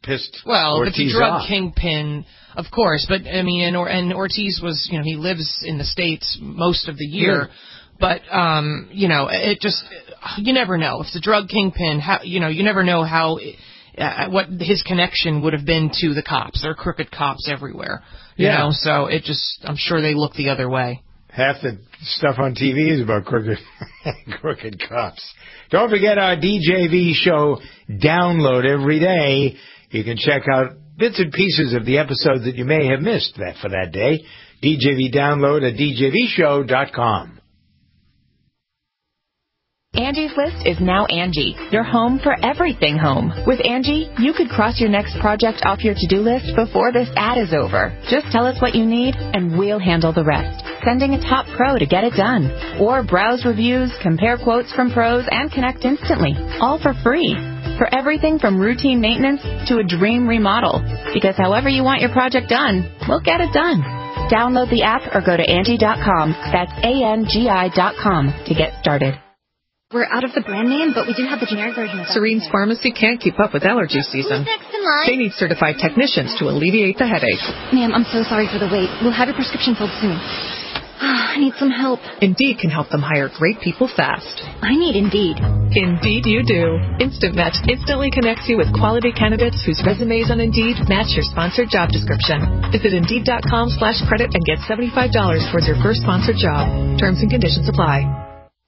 pissed
well,
Ortiz
if it's a drug
off.
kingpin, of course. But I mean, and, or, and Ortiz was, you know, he lives in the States most of the year.
Yeah.
But um, you know, it just you never know if it's a drug kingpin. How you know, you never know how uh, what his connection would have been to the cops. There are crooked cops everywhere. You
Yeah.
know, so it just I'm sure they look the other way.
Half the stuff on T V is about crooked, crooked cops. Don't forget our D J V show download every day. You can check out bits and pieces of the episodes that you may have missed that for that day. D J V download at D J V show dot com.
Angie's List is now Angie, your home for everything home. With Angie, you could cross your next project off your to-do list before this ad is over. Just tell us what you need, and we'll handle the rest. Sending a top pro to get it done. Or browse reviews, compare quotes from pros, and connect instantly. All for free. For everything from routine maintenance to a dream remodel. Because however you want your project done, we'll get it done. Download the app or go to Angie dot com. That's A N G I dot com to get started.
We're out of the brand name, but we do have the generic version of that.
Serene's Pharmacy can't keep up with allergy season.
Who's next in line?
They need certified technicians to alleviate the headache.
Ma'am, I'm so sorry for the wait. We'll have your prescription filled soon. I need some help.
Indeed can help them hire great people fast.
I need Indeed.
Indeed you do. Instant Match instantly connects you with quality candidates whose resumes on Indeed match your sponsored job description. Visit Indeed.com slash credit and get seventy-five dollars towards your first sponsored job. Terms and conditions apply.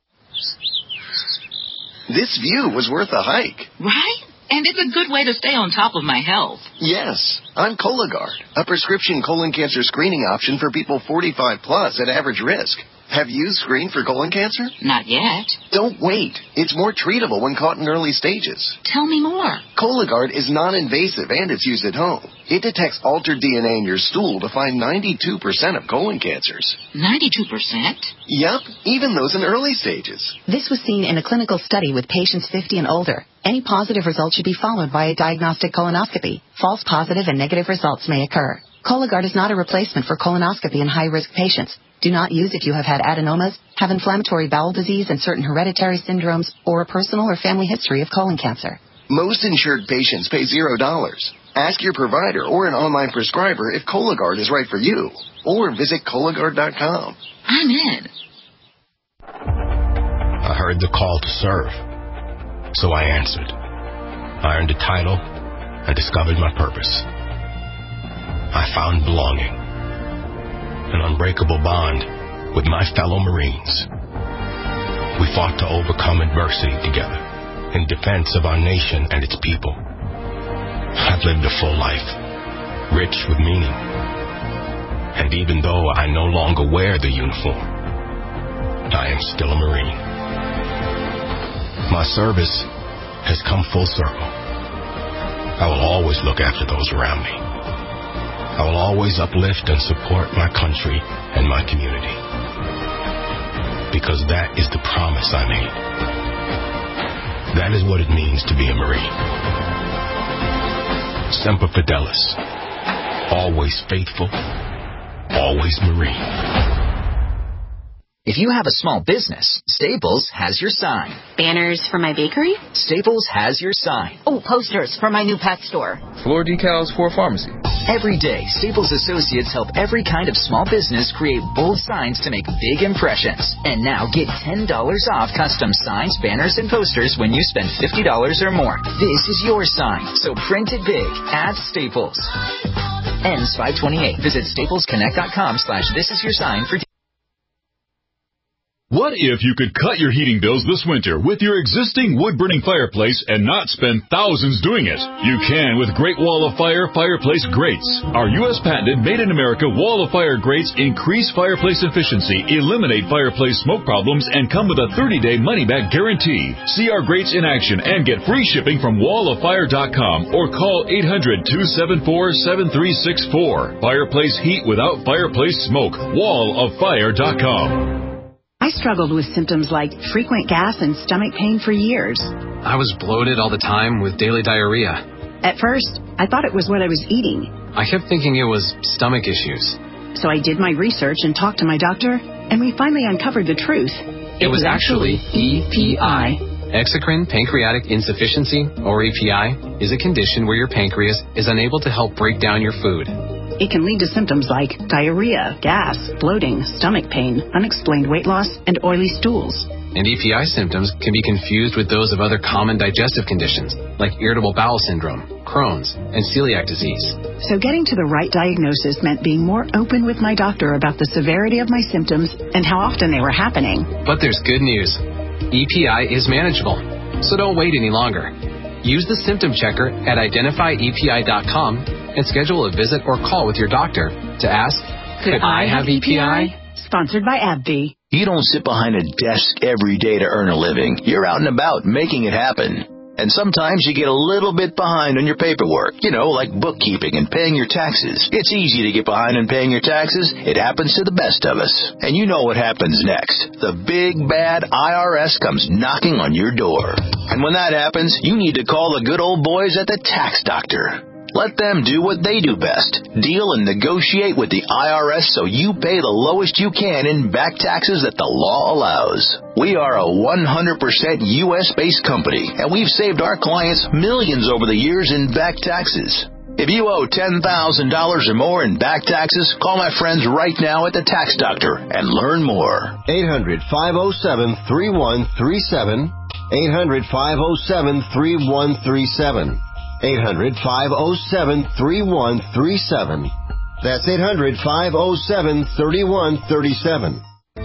This view was worth a hike.
Right? And it's a good way to stay on top of my health.
Yes, I'm Cologuard, a prescription colon cancer screening option for people forty-five plus at average risk. Have you screened for colon cancer?
Not yet.
Don't wait. It's more treatable when caught in early stages.
Tell me more.
Cologuard is non-invasive and it's used at home. It detects altered D N A in your stool to find ninety-two percent of colon cancers.
ninety-two percent?
Yup, even those in early stages.
This was seen in a clinical study with patients fifty and older. Any positive result should be followed by a diagnostic colonoscopy. False positive and negative results may occur. Cologuard is not a replacement for colonoscopy in high-risk patients. Do not use if you have had adenomas, have inflammatory bowel disease and certain hereditary syndromes, or a personal or family history of colon cancer.
Most insured patients pay zero dollars. Ask your provider or an online prescriber if Cologuard is right for you, or visit Cologuard dot com.
I'm in.
I heard the call to serve, so I answered. I earned a title and discovered my purpose. I found belonging, an unbreakable bond with my fellow Marines. We fought to overcome adversity together in defense of our nation and its people. I've lived a full life, rich with meaning. And even though I no longer wear the uniform, I am still a Marine. My service has come full circle. I will always look after those around me. I will always uplift and support my country and my community. Because that is the promise I made. That is what it means to be a Marine. Semper Fidelis. Always faithful. Always Marine.
If you have a small business, Staples has your sign.
Banners for my bakery?
Staples has your sign.
Oh, posters for my new pet store.
Floor decals for a pharmacy.
Every day, Staples associates help every kind of small business create bold signs to make big impressions. And now get ten dollars off custom signs, banners, and posters when you spend fifty dollars or more. This is your sign, so print it big at Staples. Ends five twenty-eight. Visit staples connect dot com slash this is your sign for
What if you could cut your heating bills this winter with your existing wood-burning fireplace and not spend thousands doing it? You can with Great Wall of Fire Fireplace Grates. Our U S patented made-in-America Wall of Fire grates increase fireplace efficiency, eliminate fireplace smoke problems, and come with a thirty-day money-back guarantee. See our grates in action and get free shipping from wall of fire dot com or call eight hundred, two seven four, seven three six four. Fireplace heat without fireplace smoke. wall of fire dot com.
I struggled with symptoms like frequent gas and stomach pain for years.
I was bloated all the time with daily diarrhea.
At first, I thought it was what I was eating.
I kept thinking it was stomach issues.
So I did my research and talked to my doctor, and we finally uncovered the truth.
It, it was, was actually E P I. Exocrine pancreatic insufficiency, or E P I, is a condition where your pancreas is unable to help break down your food.
It can lead to symptoms like diarrhea, gas, bloating, stomach pain, unexplained weight loss, and oily stools.
And E P I symptoms can be confused with those of other common digestive conditions, like irritable bowel syndrome, Crohn's, and celiac disease.
So getting to the right diagnosis meant being more open with my doctor about the severity of my symptoms and how often they were happening.
But there's good news. E P I is manageable, so don't wait any longer. Use the symptom checker at identify E P I dot com and schedule a visit or call with your doctor to ask,
Could, Could I, I have E P I? Sponsored by AbbVie.
You don't sit behind a desk every day to earn a living. You're out and about making it happen. And sometimes you get a little bit behind on your paperwork, you know, like bookkeeping and paying your taxes. It's easy to get behind on paying your taxes. It happens to the best of us. And you know what happens next. The big, bad I R S comes knocking on your door. And when that happens, you need to call the good old boys at the Tax Doctor. Let them do what they do best. Deal and negotiate with the I R S so you pay the lowest you can in back taxes that the law allows. We are a one hundred percent U S-based company, and we've saved our clients millions over the years in back taxes. If you owe ten thousand dollars or more in back taxes, call my friends right now at the Tax Doctor and learn more.
eight hundred, five oh seven, three one three seven. eight hundred, five oh seven, three one three seven. eight hundred, five oh seven, three one three seven. That's eight hundred, five oh seven, three one three seven.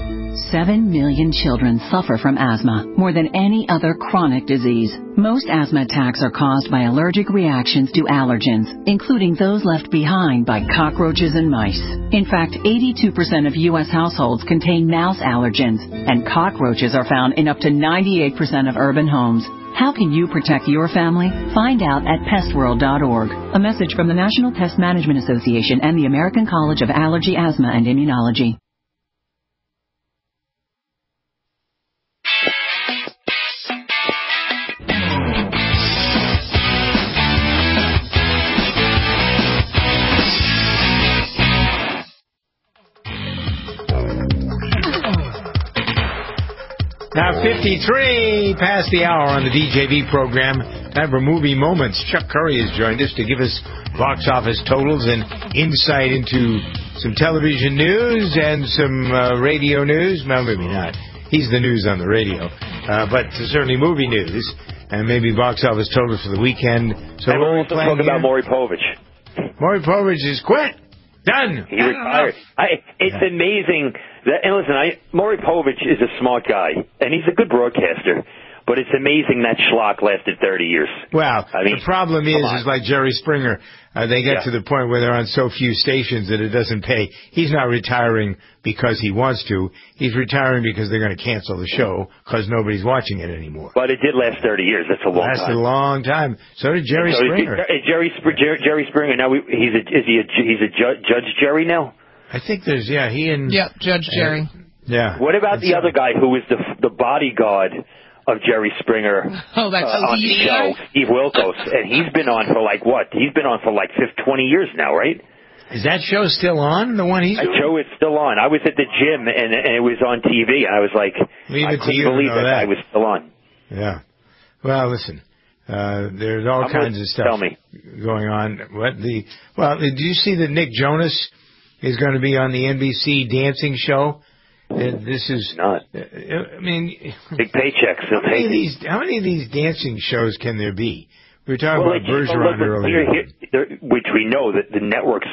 Seven million children suffer from asthma, more than any other chronic disease. Most asthma attacks are caused by allergic reactions to allergens, including those left behind by cockroaches and mice. In fact, eighty-two percent of U S households contain mouse allergens, and cockroaches are found in up to ninety-eight percent of urban homes. How can you protect your family? Find out at pest world dot org. A message from the National Pest Management Association and the American College of Allergy, Asthma, and Immunology.
Now fifty-three past the hour on the D J V program. Time for Movie Moments. Chuck Curry has joined us to give us box office totals and insight into some television news and some uh, radio news. Well, maybe not. He's the news on the radio. Uh, but certainly movie news and maybe box office totals for the weekend. So
and we'll also talk here? about Maury Povich.
Maury Povich is quit. Done.
He retired. I, it's yeah. amazing. That, and listen, I, Maury Povich is a smart guy, and he's a good broadcaster. But it's amazing that schlock lasted thirty years.
Well,
I mean,
the problem is, is like Jerry Springer. Uh, they get
yeah.
to the point where they're on so few stations that it doesn't pay. He's not retiring because he wants to. He's retiring because they're going to cancel the show because nobody's watching it anymore.
But it did last thirty years. That's a long
Lasted
time.
a long time. So did Jerry
so
Springer.
Is Jerry, Jerry, Jerry Springer, now we, he's a, is he a, he's a ju- Judge Jerry now?
I think there's, yeah, he and...
Yeah, Judge Jerry.
Uh, yeah.
What about the other guy who was the the bodyguard of Jerry Springer
oh, that's
uh, on the show, Steve Wilkos, and he's been on for like what? He's been on for like fifteen, twenty years now, right?
Is that show still on? The one he's
That show is still on. I was at the gym and, and it was on T V, and I was like,
Leave
I
it
couldn't
to you
believe
to know
that
that
I was still on.
Yeah. Well, listen, uh, there's all
I'm
kinds
gonna,
of stuff
tell me.
going on. What the? Well, did you see that Nick Jonas is going to be on the N B C dancing show? And this is
not.
I mean,
big paychecks.
How many of these? How many of these dancing shows can there be? We were talking
well,
about Bergeron earlier,
which we know that the networks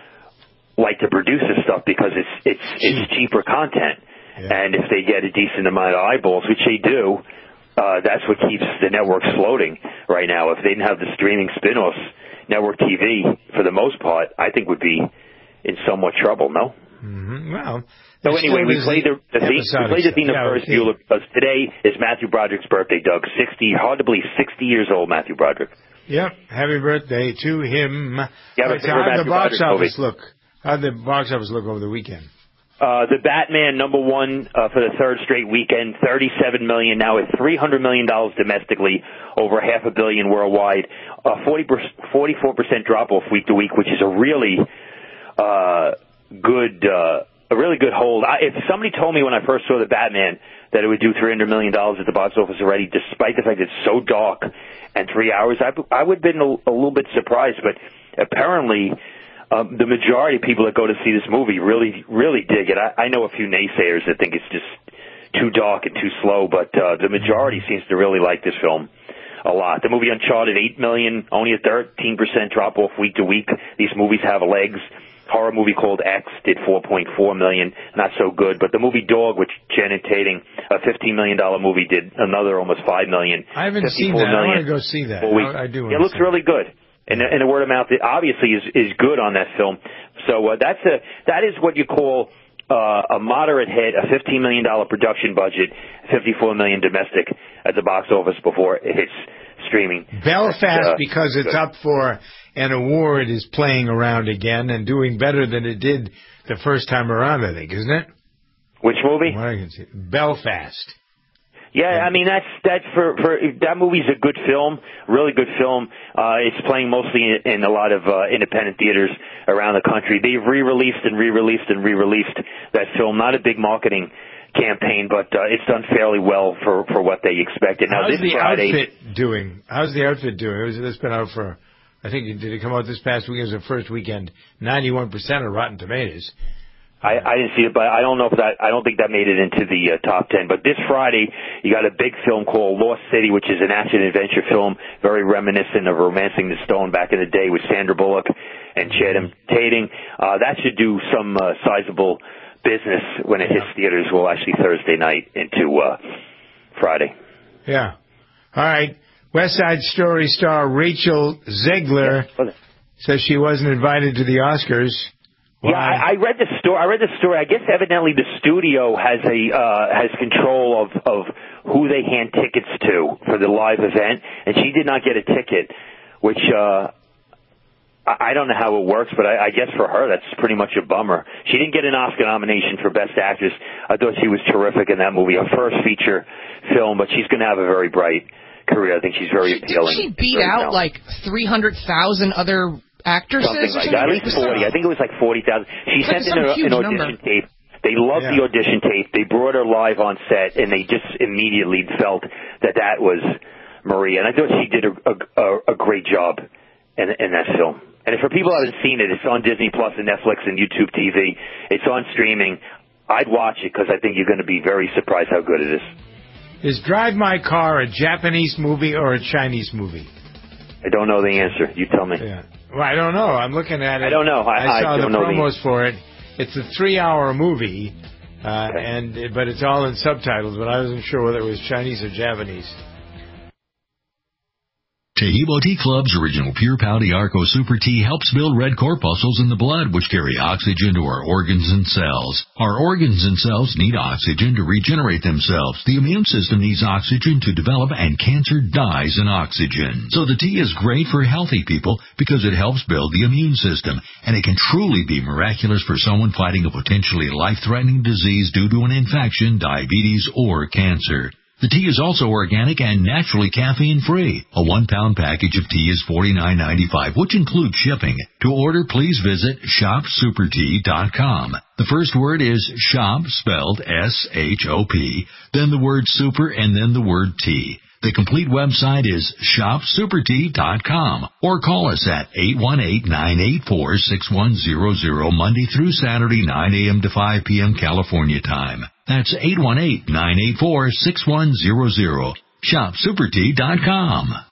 like to produce this stuff because it's it's Cheap. it's cheaper content, yeah. and if they get a decent amount of eyeballs, which they do, uh, that's what keeps the networks floating right now. If they didn't have the streaming spin-offs, network T V for the most part, I think would be in somewhat trouble. No.
Mm-hmm. Well.
So anyway, we played the, the theme. We played the theme of Ferris Bueller because today is Matthew Broderick's birthday. Doug, sixty, hard to believe, sixty years old, Matthew Broderick.
Yep, happy birthday to him.
Yeah,
right, so how'd the box office look? How'd the box office look over the weekend?
Uh, the Batman number one uh, for the third straight weekend, thirty-seven million now at three hundred million dollars domestically, over half a billion worldwide. Uh, forty, forty-four percent drop off week to week, which is a really uh, good. Uh, a really good hold. I, if somebody told me when I first saw the Batman that it would do three hundred million dollars at the box office already, despite the fact it's so dark and three hours, I, I would have been a, a little bit surprised. But apparently, um, the majority of people that go to see this movie really, really dig it. I, I know a few naysayers that think it's just too dark and too slow, but uh, the majority seems to really like this film a lot. The movie Uncharted, eight million dollars, only a thirteen percent drop-off week to week. These movies have legs. Horror movie called X did four point four million dollars, not so good. But the movie Dog, which Channing Tatum, a fifteen million dollars movie, did another almost five million dollars.
I haven't seen that. I want to go see that. I, I do want
It looks
to
really good. And, and the word of mouth obviously is, is good on that film. So uh, that's a, that is what you call uh, a moderate hit, a fifteen million dollars production budget, fifty-four million dollars domestic at the box office before it hits streaming.
Belfast,
uh,
because it's up for an award, is playing around again and doing better than it did the first time around, I think, isn't it?
Which movie?
What I can see. Belfast.
Yeah, I mean, that's that's for, for that movie's a good film, really good film. Uh, it's playing mostly in, in a lot of uh, independent theaters around the country. They've re-released and re-released and re-released that film. Not a big marketing campaign, but uh, it's done fairly well for, for what they expected. Now,
How's
this
the
Friday,
outfit doing? How's the outfit doing? It was, it's been out for, I think, did it come out this past weekend? It was the first weekend. ninety-one percent of Rotten Tomatoes.
I, I didn't see it, but I don't know if that, I don't think that made it into the uh, top ten. But this Friday, you got a big film called Lost City, which is an action-adventure film, very reminiscent of Romancing the Stone back in the day with Sandra Bullock and Channing Tatum. Uh, that should do some uh, sizable business when it hits theaters, well, actually Thursday night into uh, Friday.
Yeah. All right. West Side Story star Rachel Zegler yeah. says she wasn't invited to the Oscars. Why?
Yeah, I, I read the story. I read the story. I guess evidently the studio has a uh, has control of of who they hand tickets to for the live event, and she did not get a ticket, which uh, I, I don't know how it works, but I, I guess for her that's pretty much a bummer. She didn't get an Oscar nomination for Best Actress. I thought she was terrific in that movie, her first feature film, but she's going to have a very bright career. I think she's very appealing.
Did she beat out
talented.
like three hundred thousand other actresses?
Something like that. At least forty. I think it was like forty thousand. She
like
sent in a, an audition number. tape. They loved yeah. the audition tape. They brought her live on set, and they just immediately felt that that was Marie. And I thought she did a, a, a great job in, in that film. And for people who haven't seen it, it's on Disney Plus and Netflix and YouTube T V. It's on streaming. I'd watch it because I think you're going to be very surprised how good it is.
Is Drive My Car a Japanese movie or a Chinese movie?
I don't know the answer. You tell me.
Yeah. Well, I don't know. I'm looking at it.
I don't know. I,
I saw
I don't
the
know
promos
the...
for it. It's a three-hour movie, uh,
okay.
and but it's all in subtitles. But I wasn't sure whether it was Chinese or Japanese.
Tehibo Tea Club's original Pure Pau Arco Super Tea helps build red corpuscles in the blood, which carry oxygen to our organs and cells. Our organs and cells need oxygen to regenerate themselves. The immune system needs oxygen to develop, and cancer dies in oxygen. So the tea is great for healthy people because it helps build the immune system, and it can truly be miraculous for someone fighting a potentially life-threatening disease due to an infection, diabetes, or cancer. The tea is also organic and naturally caffeine-free. A one-pound package of tea is forty-nine ninety-five, which includes shipping. To order, please visit shop super tea dot com. The first word is shop, spelled S H O P, then the word super, and then the word tea. The complete website is shop super tea dot com, or call us at eight one eight, nine eight four, six one zero zero Monday through Saturday, nine a.m. to five p.m. California time. That's eight one eight, nine eight four, six one zero zero. shop super tea dot com.